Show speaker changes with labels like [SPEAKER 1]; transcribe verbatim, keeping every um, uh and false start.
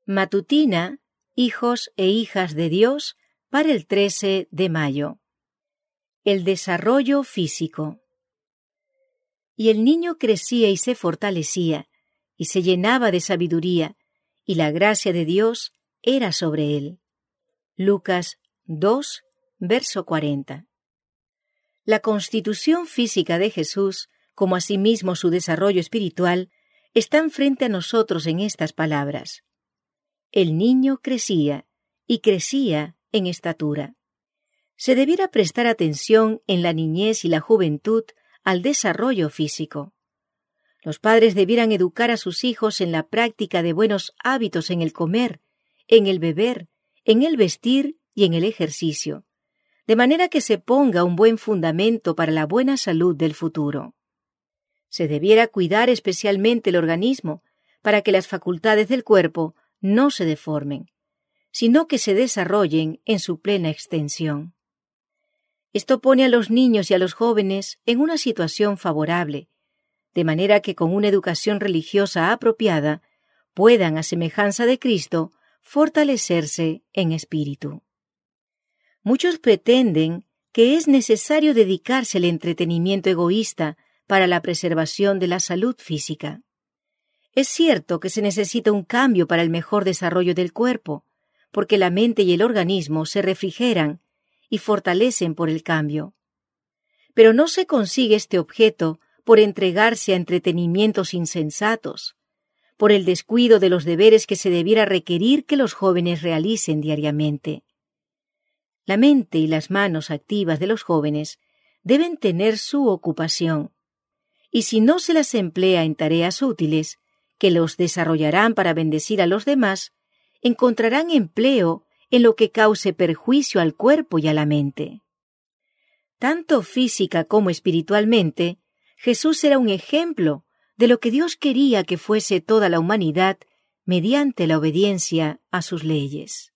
[SPEAKER 1] Matutina, hijos e hijas de Dios, para el trece de mayo. El desarrollo físico. Y el niño crecía y se fortalecía, y se llenaba de sabiduría, y la gracia de Dios era sobre él. Lucas dos, verso cuarenta. La constitución física de Jesús, como asimismo su desarrollo espiritual, están frente a nosotros en estas palabras. El niño crecía, y crecía en estatura. Se debiera prestar atención en la niñez y la juventud al desarrollo físico. Los padres debieran educar a sus hijos en la práctica de buenos hábitos en el comer, en el beber, en el vestir y en el ejercicio, de manera que se ponga un buen fundamento para la buena salud del futuro. Se debiera cuidar especialmente el organismo para que las facultades del cuerpo no se deformen, sino que se desarrollen en su plena extensión. Esto pone a los niños y a los jóvenes en una situación favorable, de manera que con una educación religiosa apropiada puedan, a semejanza de Cristo, fortalecerse en espíritu. Muchos pretenden que es necesario dedicarse al entretenimiento egoísta para la preservación de la salud física. Es cierto que se necesita un cambio para el mejor desarrollo del cuerpo, porque la mente y el organismo se refrigeran y fortalecen por el cambio. Pero no se consigue este objeto por entregarse a entretenimientos insensatos, por el descuido de los deberes que se debiera requerir que los jóvenes realicen diariamente. La mente y las manos activas de los jóvenes deben tener su ocupación, y si no se las emplea en tareas útiles, que los desarrollarán para bendecir a los demás, encontrarán empleo en lo que cause perjuicio al cuerpo y a la mente. Tanto física como espiritualmente, Jesús era un ejemplo de lo que Dios quería que fuese toda la humanidad mediante la obediencia a sus leyes.